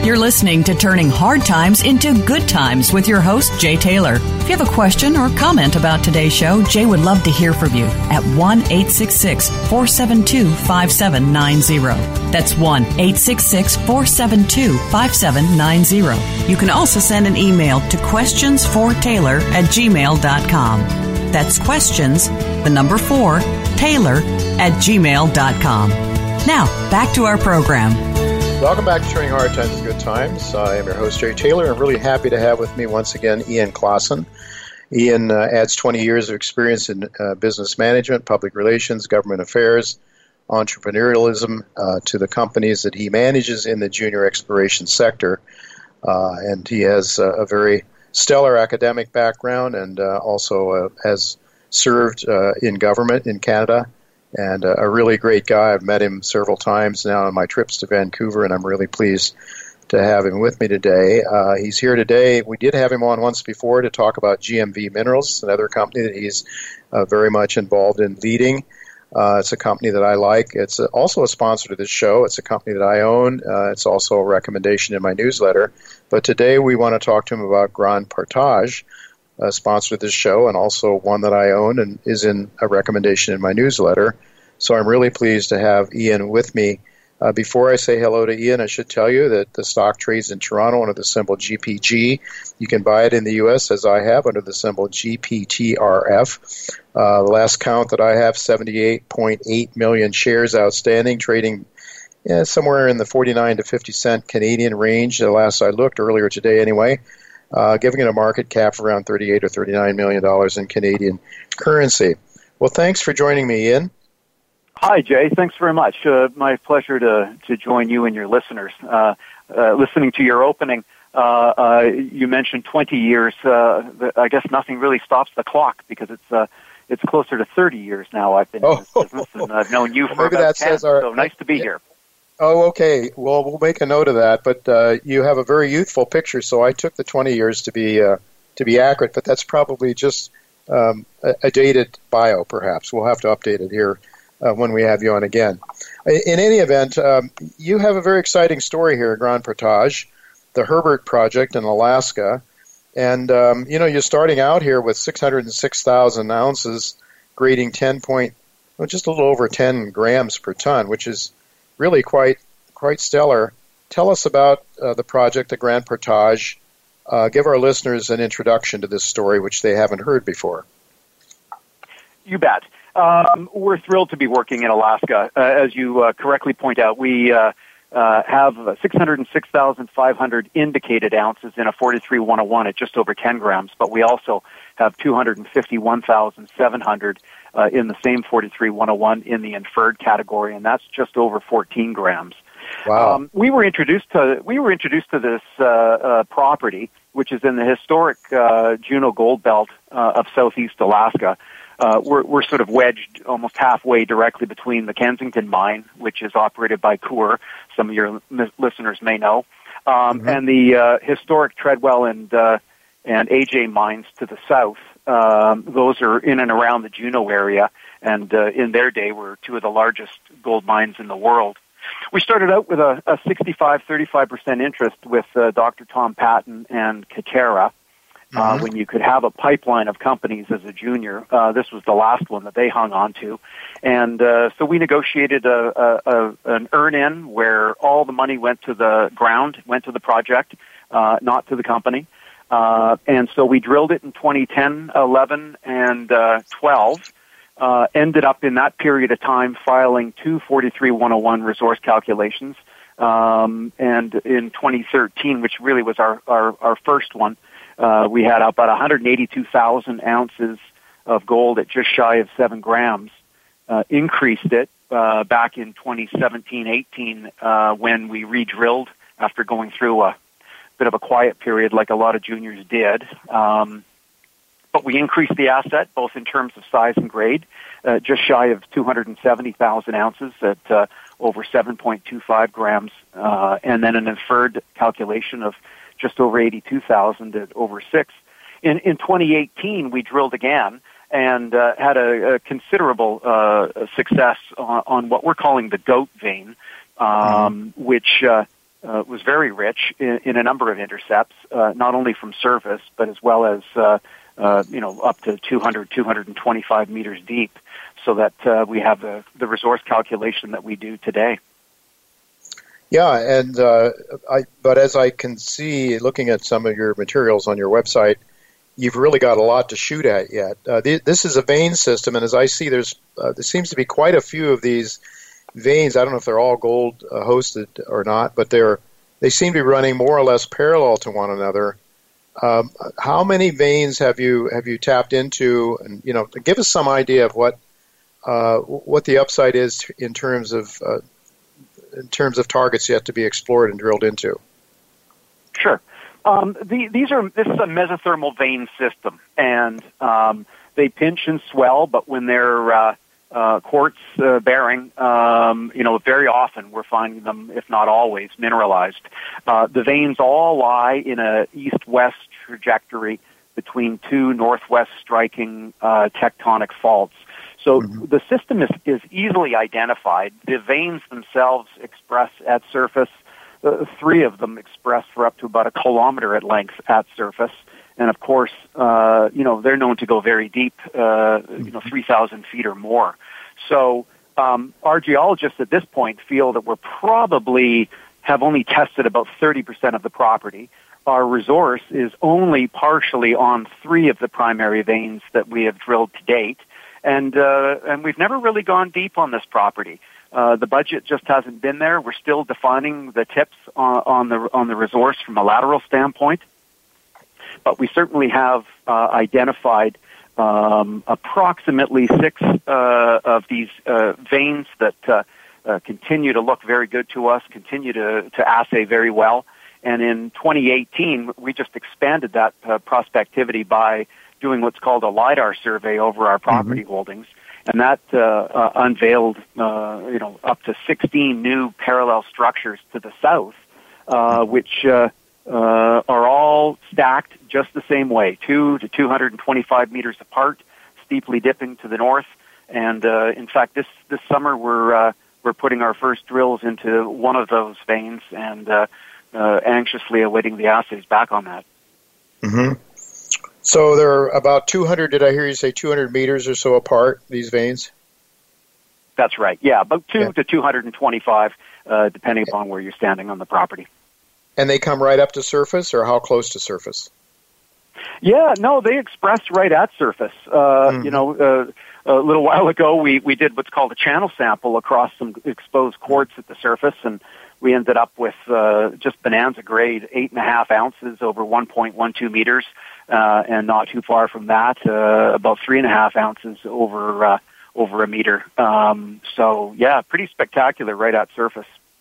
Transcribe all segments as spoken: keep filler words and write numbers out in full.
You're listening to Turning Hard Times into Good Times with your host, Jay Taylor. If you have a question or comment about today's show, Jay would love to hear from you at one eight six six, four seven two, five seven nine zero. That's one eight six six, four seven two, five seven nine zero. You can also send an email to questions for taylor at gmail dot com. That's questions, the number four, Taylor at gmail dot com. Now, back to our program. Welcome back to Turning Hard Times to Good Times. I am your host, Jay Taylor. I'm really happy to have with me once again Ian Clausen. Ian uh, adds twenty years of experience in uh, business management, public relations, government affairs, entrepreneurialism uh, to the companies that he manages in the junior exploration sector. Uh, and he has uh, a very stellar academic background and uh, also uh, has served uh, in government in Canada. And uh, a really great guy. I've met him several times now on my trips to Vancouver, and I'm really pleased to have him with me today. Uh, he's here today. We did have him on once before to talk about G M V Minerals, another company that he's uh, very much involved in leading. Uh, it's a company that I like. It's a, also a sponsor to this show. It's a company that I own. Uh, it's also a recommendation in my newsletter. But today we want to talk to him about Grand Portage, a sponsor of this show, and also one that I own and is in a recommendation in my newsletter. So I'm really pleased to have Ian with me. Uh, before I say hello to Ian, I should tell you that the stock trades in Toronto under the symbol G P G. You can buy it in the U S, as I have, under the symbol G P T R F. Uh, the last count that I have, seventy-eight point eight million shares outstanding, trading yeah, somewhere in the forty-nine to fifty cent Canadian range, the last I looked earlier today anyway, uh, giving it a market cap of around thirty-eight or thirty-nine million dollars in Canadian currency. Well, thanks for joining me, Ian. Hi, Jay. Thanks very much. Uh, my pleasure to, to join you and your listeners. Uh, uh, listening to your opening, uh, uh, you mentioned twenty years. Uh, I guess nothing really stops the clock because it's uh, it's closer to thirty years now I've been oh. in this business, and I've known you well, for about ten, our, so nice to be yeah. here. Oh, okay. Well, we'll make a note of that, but uh, you have a very youthful picture, so I took the twenty years to be uh, to be accurate, but that's probably just um, a, a dated bio, perhaps. We'll have to update it here Uh, when we have you on again. In any event, um, you have a very exciting story here at Grand Portage, the Herbert Project in Alaska. And, um, you know, you're starting out here with six hundred six thousand ounces, grading ten point, well, just a little over ten grams per ton, which is really quite quite stellar. Tell us about uh, the project at Grand Portage. Uh, give our listeners an introduction to this story, which they haven't heard before. You bet. Um, we're thrilled to be working in Alaska. Uh, as you uh, correctly point out, we uh, uh, have six hundred six thousand five hundred indicated ounces in a forty-three one oh one at just over ten grams, but we also have two hundred fifty-one thousand seven hundred uh, in the same forty-three one oh one in the inferred category, and that's just over fourteen grams. Wow. Um, we were introduced to we were introduced to this uh, uh, property, which is in the historic uh, Juneau Gold Belt uh, of southeast Alaska. Uh, we're, we're sort of wedged almost halfway directly between the Kensington mine, which is operated by Coeur, some of your m- listeners may know, um, mm-hmm. and the uh, historic Treadwell and uh, and A J mines to the south. Um, those are in and around the Juneau area, and uh, in their day were two of the largest gold mines in the world. We started out with a, a sixty-five thirty-five percent interest with uh, Doctor Tom Patton and Katerra. Uh, mm-hmm. When you could have a pipeline of companies as a junior. Uh, this was the last one that they hung on to. And uh, so we negotiated a, a, a, an earn-in where all the money went to the ground, went to the project, uh, not to the company. Uh, and so we drilled it in twenty ten, eleven, and uh, twelve. Uh, ended up in that period of time filing two forty-three one oh one resource calculations. Um, and in twenty thirteen, which really was our, our, our first one, Uh, we had about one hundred eighty-two thousand ounces of gold at just shy of seven grams. Uh, increased it uh, back in twenty seventeen eighteen uh, when we re-drilled after going through a bit of a quiet period like a lot of juniors did. Um, but we increased the asset both in terms of size and grade, uh, just shy of two hundred seventy thousand ounces at uh, over seven point two five grams, uh, and then an inferred calculation of just over eighty-two thousand at over six. In, in twenty eighteen, we drilled again and uh, had a, a considerable uh, success on, on what we're calling the GOAT vein, um, mm-hmm. which uh, uh, was very rich in, in a number of intercepts, uh, not only from surface, but as well as, uh, uh, you know, up to two hundred, two hundred twenty-five meters deep, so that uh, we have the, the resource calculation that we do today. Yeah, and uh, I, but as I can see, looking at some of your materials on your website, you've really got a lot to shoot at yet. Uh, th- this is a vein system, and as I see, there's uh, there seems to be quite a few of these veins. I don't know if they're all gold uh, hosted or not, but they're they seem to be running more or less parallel to one another. Um, how many veins have you have you tapped into? And you know, give us some idea of what uh, what the upside is in terms of uh, in terms of targets yet to be explored and drilled into. Sure. Um, the, these are this is a mesothermal vein system, and um, they pinch and swell. But when they're uh, uh, quartz uh, bearing, um, you know, very often we're finding them, if not always, mineralized. Uh, the veins all lie in a east-west trajectory between two northwest striking uh, tectonic faults. So mm-hmm. the system is, is easily identified. The veins themselves express at surface. Uh, three of them express for up to about a kilometer at length at surface. And of course, uh, you know, they're known to go very deep, uh, you know, three thousand feet or more. So um, our geologists at this point feel that we're probably have only tested about thirty percent of the property. Our resource is only partially on three of the primary veins that we have drilled to date. And, uh, and we've never really gone deep on this property. Uh, the budget just hasn't been there. We're still defining the tips on, on the on the resource from a lateral standpoint, but we certainly have uh, identified um, approximately six uh, of these uh, veins that uh, uh, continue to look very good to us, continue to, to assay very well. And in twenty eighteen, we just expanded that uh, prospectivity by doing what's called a LiDAR survey over our property mm-hmm. holdings. And that uh, uh, unveiled, uh, you know, up to sixteen new parallel structures to the south, uh, which uh, uh, are all stacked just the same way, two to two hundred twenty-five meters apart, steeply dipping to the north. And uh, in fact, this this summer we're uh, we're putting our first drills into one of those veins, and uh, uh, anxiously awaiting the assays back on that. Mm-hmm. So they're about two hundred, did I hear you say two hundred meters or so apart, these veins? That's right, yeah, about two yeah. to two hundred twenty-five, uh, depending yeah. upon where you're standing on the property. And they come right up to surface, or how close to surface? Yeah, no, they express right at surface. Uh, mm-hmm. You know, uh, a little while ago we, we did what's called a channel sample across some exposed quartz at the surface, and we ended up with uh, just bonanza grade, eight and a half ounces over one point one two meters. Uh, and not too far from that, uh, about three and a half ounces over uh, over a meter. Um, so, yeah, pretty spectacular right at surface.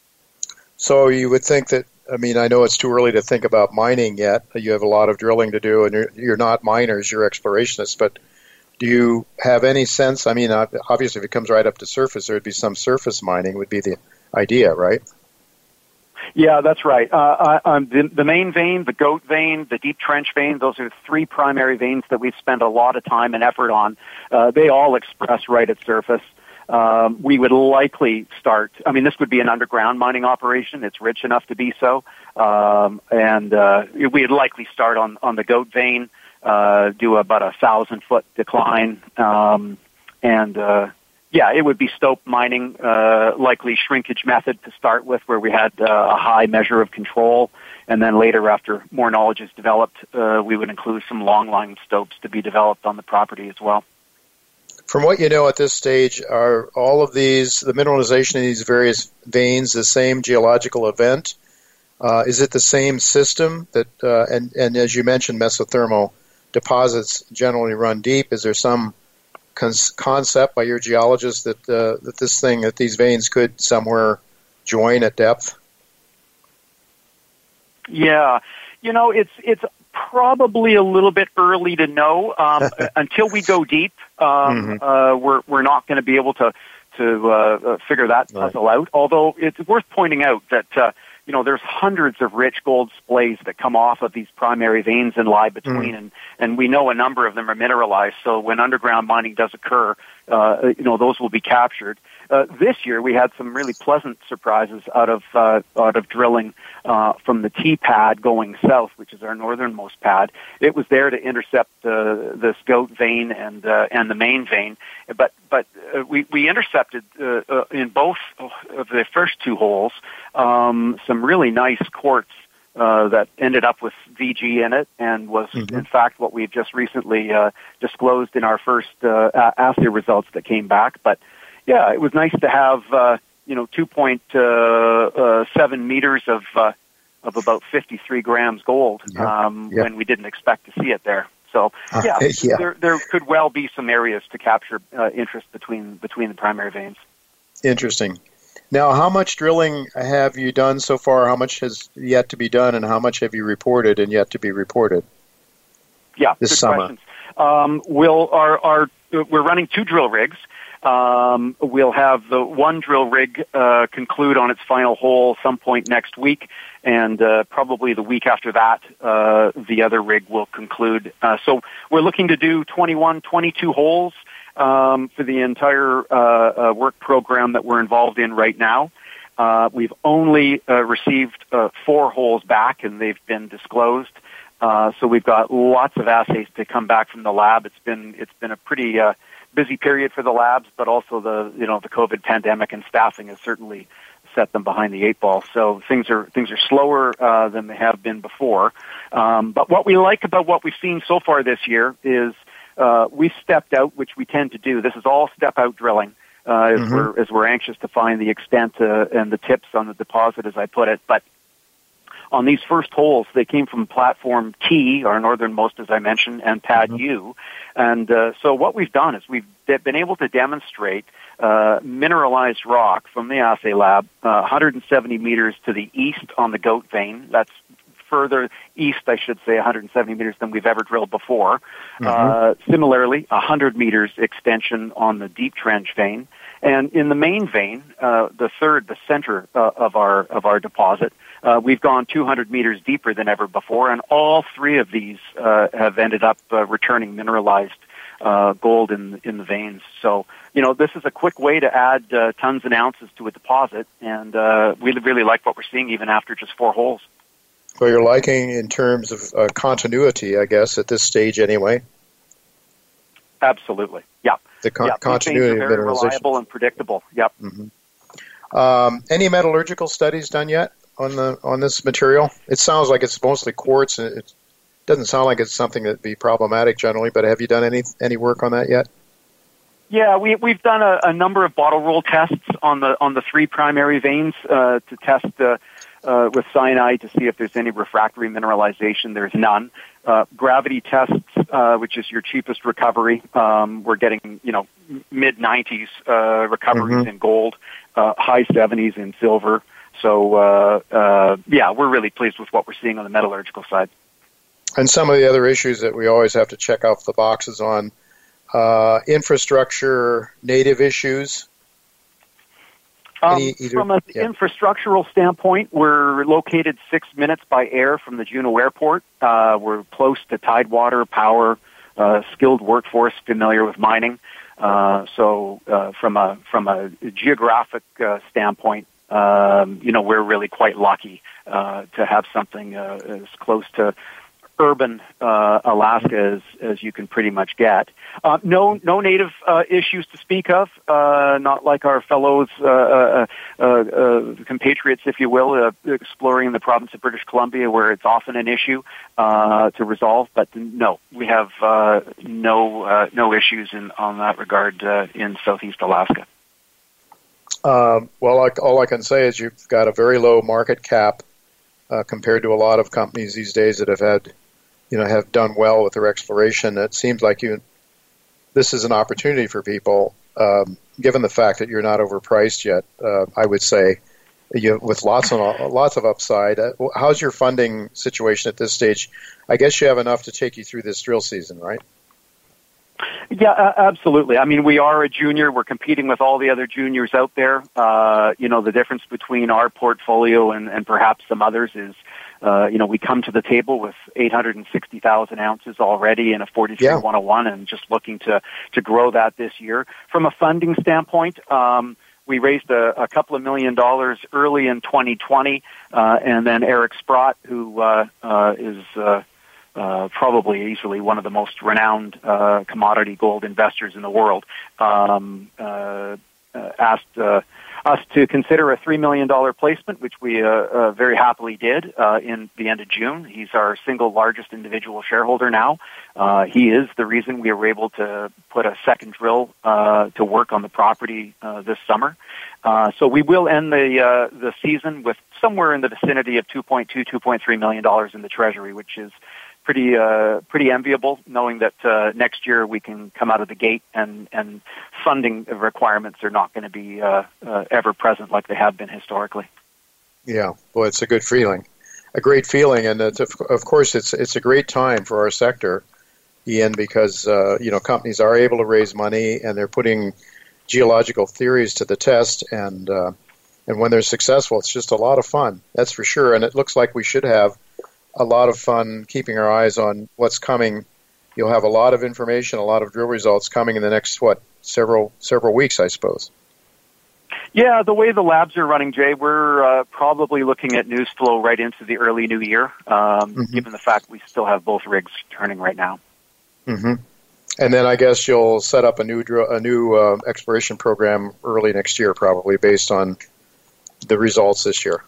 So you would think that, I mean, I know it's too early to think about mining yet. You have a lot of drilling to do, and you're, you're not miners, you're explorationists, but do you have any sense? I mean, obviously, if it comes right up to surface, there would be some surface mining would be the idea, right? Yeah, that's right. Uh, uh, the, the main vein, the goat vein, the deep trench vein, those are three primary veins that we've spent a lot of time and effort on. Uh, they all express right at surface. Um, we would likely start, I mean, this would be an underground mining operation. It's rich enough to be so. Um, and uh, we'd likely start on, on the goat vein, uh, do about a thousand-foot decline, um, and uh yeah, it would be stope mining, uh, likely shrinkage method to start with, where we had uh, a high measure of control. And then later, after more knowledge is developed, uh, we would include some long-line stopes to be developed on the property as well. From what you know at this stage, are all of these, the mineralization of these various veins, the same geological event? Uh, is it the same system? that? Uh, and, and as you mentioned, mesothermal deposits generally run deep. Is there some concept by your geologists that uh, that this thing, that these veins could somewhere join at depth? Yeah, you know, it's it's probably a little bit early to know. Um, until we go deep, um, mm-hmm. uh, we're we're not going to be able to to uh, figure that puzzle right. out. Although it's worth pointing out that uh, you know, there's hundreds of rich gold splays that come off of these primary veins and lie between, mm. and, and we know a number of them are mineralized. So when underground mining does occur, uh, you know, those will be captured. uh, this year we had some really pleasant surprises out of uh, out of drilling uh, from the T pad going south, which is our northernmost pad. It was there to intercept uh, this goat vein and uh, and the main vein, but but uh, we we intercepted uh, uh, in both of the first two holes um, some really nice quartz. Uh, that ended up with V G in it and was, mm-hmm. in fact, what we've just recently uh, disclosed in our first uh, assay results that came back. But, yeah, it was nice to have, uh, you know, two point seven meters of uh, of about fifty-three grams gold yeah. Um, yeah. when we didn't expect to see it there. So, yeah, uh, yeah. There, there could well be some areas to capture uh, interest between between the primary veins. Interesting. Now, how much drilling have you done so far? How much has yet to be done, and how much have you reported and yet to be reported? Yeah, this good summer. questions. Um, we'll our, our we're running two drill rigs. Um, we'll have the one drill rig uh, conclude on its final hole some point next week, and uh, probably the week after that, uh, the other rig will conclude. Uh, so we're looking to do twenty-one, twenty-two holes. Um, for the entire uh, uh, work program that we're involved in right now. Uh, we've only uh, received uh, four holes back, and they've been disclosed. Uh, so we've got lots of assays to come back from the lab. It's been it's been a pretty uh, busy period for the labs, but also the you know the COVID pandemic and staffing has certainly set them behind the eight ball. So things are things are slower uh, than they have been before. Um, but what we like about what we've seen so far this year is. Uh, we stepped out, which we tend to do. This is all step-out drilling, uh, as, mm-hmm. we're, as we're anxious to find the extent uh, and the tips on the deposit, as I put it. But on these first holes, they came from platform T, our northernmost, as I mentioned, and pad mm-hmm. U. And uh, so what we've done is we've been able to demonstrate uh, mineralized rock from the assay lab, uh, one hundred seventy meters to the east on the goat vein. That's further east, I should say, one hundred seventy meters than we've ever drilled before. Mm-hmm. Uh, similarly, one hundred meters extension on the deep trench vein. And in the main vein, uh, the third, the center uh, of our of our deposit, uh, we've gone two hundred meters deeper than ever before, and all three of these uh, have ended up uh, returning mineralized uh, gold in in the veins. So, you know, this is a quick way to add uh, tons and ounces to a deposit, and uh, we really like what we're seeing even after just four holes. So you're liking in terms of uh, continuity, I guess, at this stage anyway? Absolutely, yeah. The con- yeah, continuity are of very mineralization. Reliable and predictable, yep. Mm-hmm. Um, any metallurgical studies done yet on the on this material? It sounds like it's mostly quartz. It doesn't sound like it's something that'd be problematic generally, but have you done any any work on that yet? Yeah, we, we've done a, a number of bottle roll tests on the on the three primary veins uh, to test uh, uh, with cyanide to see if there's any refractory mineralization. There's none. Uh, gravity tests, uh, which is your cheapest recovery, um, we're getting you know mid nineties uh, recoveries mm-hmm. in gold, uh, high seventies in silver. So uh, uh, yeah, we're really pleased with what we're seeing on the metallurgical side. And some of the other issues that we always have to check off the boxes on. Uh, infrastructure, native issues? Um, Any, either, from an yeah. infrastructural standpoint, we're located six minutes by air from the Juneau Airport. Uh, we're close to tidewater, power, uh, skilled workforce familiar with mining. Uh, so uh, from a from a geographic uh, standpoint, um, you know, we're really quite lucky uh, to have something uh, as close to urban uh, Alaska as, as you can pretty much get. Uh, no no native uh, issues to speak of, uh, not like our fellows, uh, uh, uh, uh, compatriots, if you will, uh, exploring the province of British Columbia where it's often an issue uh, to resolve. But no, we have uh, no uh, no issues in on that regard uh, in southeast Alaska. Um, well, I, all I can say is you've got a very low market cap uh, compared to a lot of companies these days that have had you know, have done well with their exploration. It seems like you, this is an opportunity for people, um, given the fact that you're not overpriced yet. Uh, I would say, you with lots of lots of upside. Uh, how's your funding situation at this stage? I guess you have enough to take you through this drill season, right? Yeah, uh, absolutely. I mean, we are a junior. We're competing with all the other juniors out there. Uh, you know, the difference between our portfolio and, and perhaps some others is, uh, you know, we come to the table with eight hundred sixty thousand ounces already in a forty-three one oh one and just looking to, to grow that this year. From a funding standpoint, um, we raised a, a couple of million dollars early in twenty twenty, uh, and then Eric Sprott, who uh, uh, is uh, uh, probably easily one of the most renowned uh, commodity gold investors in the world, um, uh, uh, asked uh, us to consider a three million dollars placement, which we uh, uh, very happily did uh, in the end of June. He's our single largest individual shareholder now. Uh, he is the reason we were able to put a second drill uh, to work on the property uh, this summer. Uh, so we will end the uh, the season with somewhere in the vicinity of two point two, two point three million dollars in the treasury, which is pretty uh, pretty enviable, knowing that uh, next year we can come out of the gate and, and funding requirements are not going to be uh, uh, ever present like they have been historically. Yeah, well, it's a good feeling, a great feeling, and it's, of, of course it's it's a great time for our sector, Ian, because uh, you know companies are able to raise money and they're putting geological theories to the test, and uh, and when they're successful, it's just a lot of fun. That's for sure, and it looks like we should have a lot of fun keeping our eyes on what's coming. You'll have a lot of information, a lot of drill results coming in the next, what, several several weeks, I suppose. Yeah, the way the labs are running, Jay, we're uh, probably looking at news flow right into the early new year, um, mm-hmm. given the fact we still have both rigs turning right now. Mm-hmm. And then I guess you'll set up a new drill, a new uh, exploration program early next year, probably based on the results this year.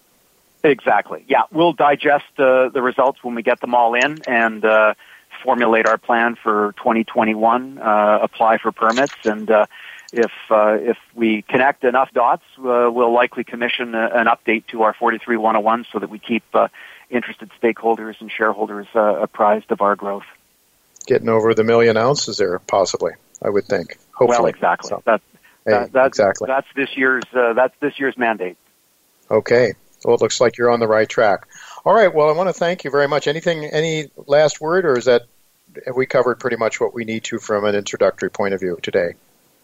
Exactly. Yeah, we'll digest uh, the results when we get them all in and uh, formulate our plan for twenty twenty-one, uh, apply for permits, and uh, if uh, if we connect enough dots, uh, we'll likely commission a, an update to our forty-three one oh one so that we keep uh, interested stakeholders and shareholders uh, apprised of our growth. Getting over the million ounces there, possibly, I would think. Hopefully. Well, exactly. So, that, hey, that, that's, exactly. That's this year's uh, that's this year's mandate. Okay. Well, it looks like you're on the right track. All right. Well, I want to thank you very much. Anything, any last word, or is that have we covered pretty much what we need to from an introductory point of view today?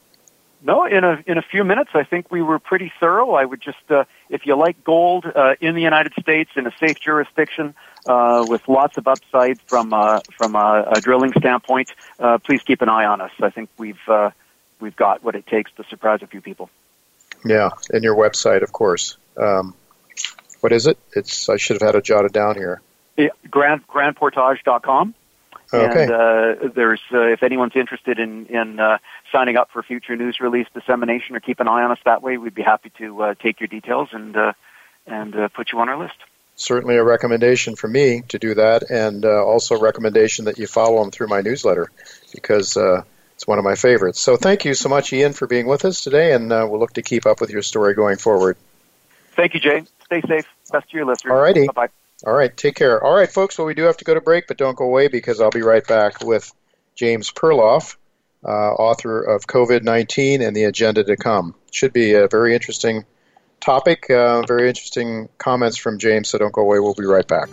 No, in a in a few minutes, I think we were pretty thorough. I would just, uh, if you like gold uh, in the United States in a safe jurisdiction uh, with lots of upside from uh, from a, a drilling standpoint, uh, please keep an eye on us. I think we've uh, we've got what it takes to surprise a few people. Yeah, and your website, of course. Um, What is it? It's I should have had it jotted down here. Yeah, grand grand portage dot com. Okay. And uh, there's uh, if anyone's interested in in uh, signing up for future news release dissemination or keep an eye on us that way, we'd be happy to uh, take your details and uh, and uh, put you on our list. Certainly a recommendation for me to do that, and uh, also a recommendation that you follow them through my newsletter because uh, it's one of my favorites. So thank you so much, Ian, for being with us today, and uh, we'll look to keep up with your story going forward. Thank you, Jay. Stay safe. Best to your listeners. All righty. Bye-bye. All right. Take care. All right, folks. Well, we do have to go to break, but don't go away because I'll be right back with James Perloff, uh, author of COVID nineteen and the Agenda to Come. Should be a very interesting topic, uh, very interesting comments from James, so don't go away. We'll be right back.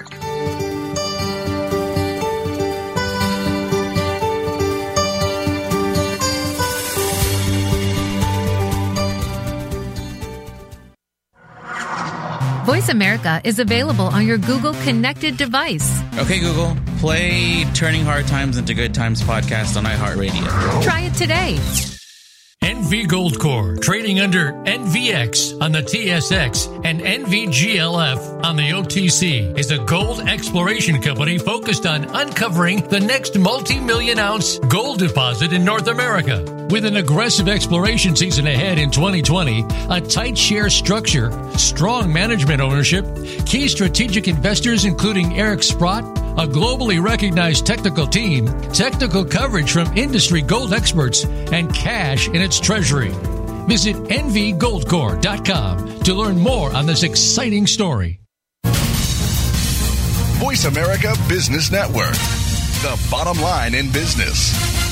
Voice America is available on your Google connected device. Okay, Google, play Turning Hard Times into Good Times podcast on iHeartRadio. Try it today. N V Gold Corp, trading under N V X on the T S X and N V G L F on the O T C, is a gold exploration company focused on uncovering the next multi-million ounce gold deposit in North America. With an aggressive exploration season ahead in twenty twenty, a tight share structure, strong management ownership, key strategic investors including Eric Sprott, a globally recognized technical team, technical coverage from industry gold experts, and cash in its treasury. Visit N V gold corp dot com to learn more on this exciting story. Voice America Business Network, the bottom line in business.